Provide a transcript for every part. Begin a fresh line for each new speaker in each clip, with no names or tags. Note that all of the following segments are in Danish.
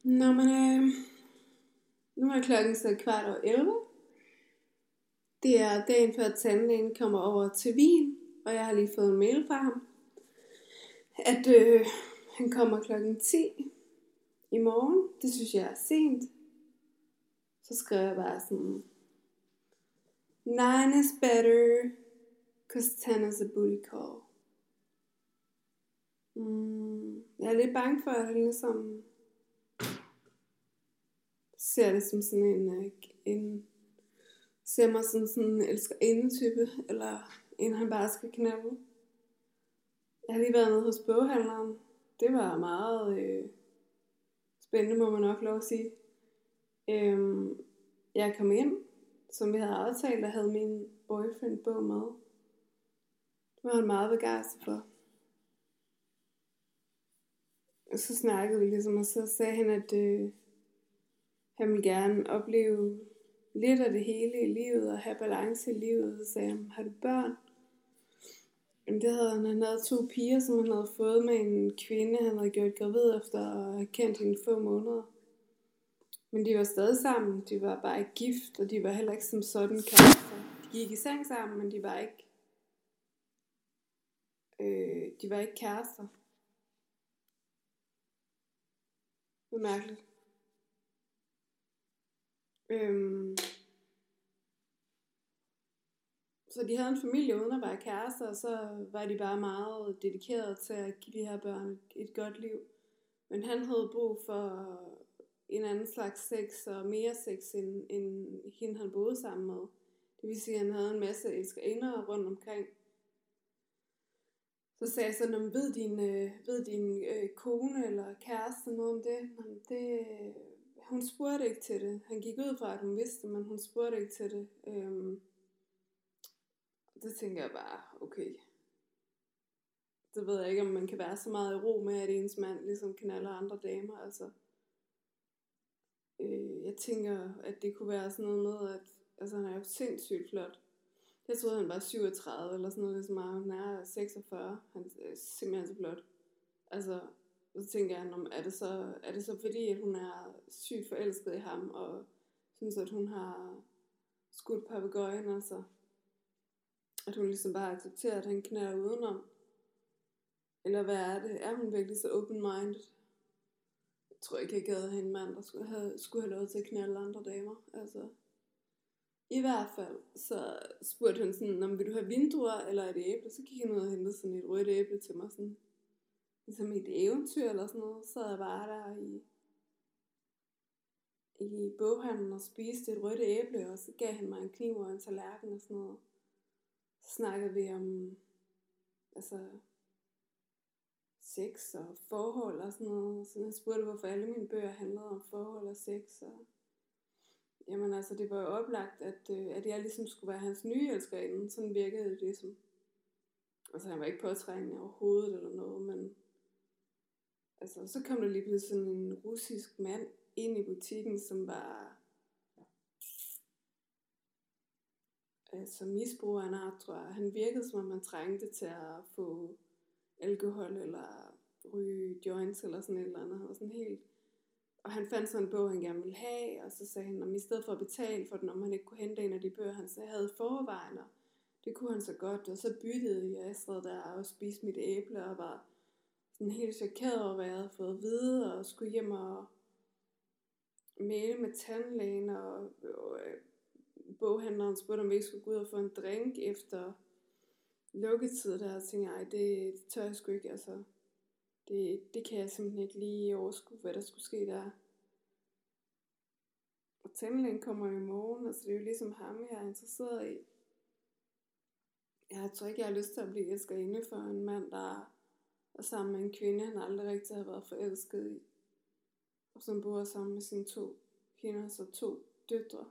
Nå, men nu er klokken så 11:15. Det er dagen før tandlægen kommer over til Wien, og jeg har lige fået en mail fra ham, at han kommer klokken 10 i morgen. Det synes jeg er sent. Så skrev jeg bare sådan, 9 is better, 'cause 10 is a booty call. Jeg er lidt bange for, at han ligesom ser det som sådan ser mig som sådan en elskerinde-type, eller en han bare skal knalde. Jeg har lige været nede hos boghandleren. Det var meget spændende, må man nok lov at sige. Jeg kom ind, som vi havde aftalt, og havde min boyfriend bog med. Det var han meget begejstret for. Og så snakkede vi ligesom, og så sagde han, at han ville gerne opleve lidt af det hele i livet, og have balance i livet. Så sagde han, har du børn? Jamen det havde han. Han havde 2 piger, som han havde fået med en kvinde, han havde gjort gravid efter at have kendt hende få måneder. Men de var stadig sammen. De var bare ikke gift, og de var heller ikke som sådan kærester. De gik i seng sammen, men de var ikke kærester. Det var mærkeligt. Så de havde en familie uden at være kærester, og så var de bare meget dedikerede til at give de her børn et godt liv. Men han havde brug for en anden slags sex og mere sex end hende han boede sammen med. Det vil sige, at han havde en masse elskerinder rundt omkring. Så sagde jeg sådan, ved din kone eller kæreste noget om det? Hun spurgte ikke til det. Han gik ud fra, at hun vidste, men hun spurgte ikke til det. Det tænker jeg bare, okay. Det ved jeg ikke, om man kan være så meget i ro med, at ens mand ligesom knaller andre damer. Altså, jeg tænker, at det kunne være sådan noget med, at han er jo sindssygt flot. Jeg troede, han var 37 eller sådan noget, ligesom han er 46. Han er simpelthen så flot. Altså, så tænker jeg, er det så fordi, at hun er sygt forelsket i ham, og synes, at hun har skudt papegøjen, altså. At hun ligesom bare accepterer, at han knærer udenom. Eller hvad er det? Er hun virkelig så open-minded? Jeg tror ikke, jeg gad have en mand, der skulle have lov til at knalde andre damer. Altså, i hvert fald, så spurgte han sådan, vil du have vinduer eller et æble? Så gik han ud og hentede sådan et rødt æble til mig, sådan, ligesom et eventyr eller sådan noget. Så jeg bare der i boghandlen og spiste et rødt æble, og så gav han mig en kniv og en tallerken og sådan noget. Så snakkede vi om, altså, sex og forhold og sådan noget. Så jeg spurgte, hvorfor alle mine bøger handlede om forhold og sex. Og jamen altså, det var jo oplagt, at jeg ligesom skulle være hans nye elskerinde. Sådan virkede det ligesom. Altså, han var ikke påtrængende overhovedet eller noget, men altså, så kom der lige pludselig sådan en russisk mand ind i butikken, som var altså misbruger af en art, tror jeg. Han virkede som om man trængte til at få alkohol eller ryge joints eller sådan et eller andet. Han var sådan helt. Og han fandt sådan en bog, han gerne ville have, og så sagde han, om i stedet for at betale for den, om han ikke kunne hente en af de bøger, han så havde forvejen, og det kunne han så godt. Og så byttede jeg Astrid der og spiste mit æble, og var sådan helt chokeret over, hvad jeg havde fået at vide, og skulle hjem og male med tandlægen, og boghandleren spurgte, om vi ikke skulle gå ud og få en drink efter lukketid der, og tænkte jeg, det tør jeg sgu ikke, altså. Det kan jeg simpelthen ikke lige overskue, hvad der skulle ske der. Og tandlægen kommer i morgen, altså det er jo ligesom ham, jeg er interesseret i. Jeg tror ikke, jeg har lyst til at blive elskerinde for en mand, der er sammen med en kvinde, han aldrig rigtig har været forelsket i. Og som bor sammen med sine 2 piger, så 2 døtre.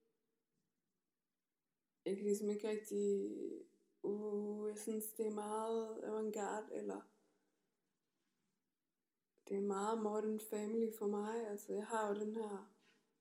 Jeg kan ligesom ikke rigtig, jeg synes det er meget avantgarde, eller det er meget modern family for mig. Altså jeg har jo den her,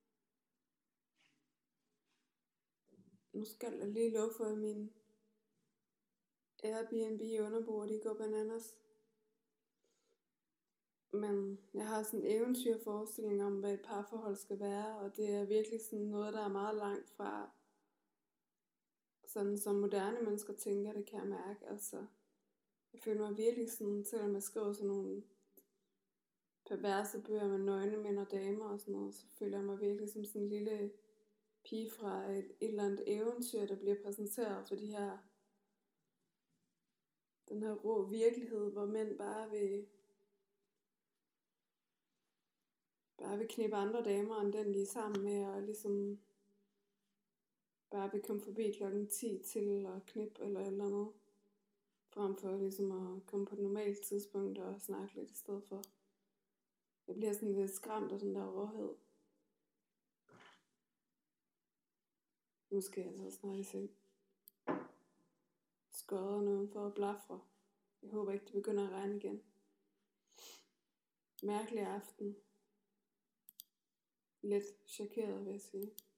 nu skal jeg lige love for, at min Airbnb underboer, de går bananas. Men jeg har sådan en eventyrforestilling om, hvad et parforhold skal være, og det er virkelig sådan noget, der er meget langt fra sådan som moderne mennesker tænker, det kan jeg mærke. Altså, jeg føler mig virkelig sådan, selvom jeg skriver sådan nogle perverse bøger med nøgne mænd og damer og sådan noget, så føler jeg mig virkelig som sådan en lille pige fra et eller andet eventyr, der bliver præsenteret for den her rå virkelighed, hvor mænd bare vil knippe andre damer end den, de er sammen med, og ligesom bare vil komme forbi klokken 10 til at knippe eller andet, frem for ligesom at komme på et normalt tidspunkt og snakke lidt i stedet for. Jeg bliver sådan lidt skræmt af den der råhed. Nu skal jeg så snart i seng. Skøder nogen for at blafre. Jeg håber ikke, det begynder at regne igen. Mærkelig aften. Lidt chokeret, vil jeg sige.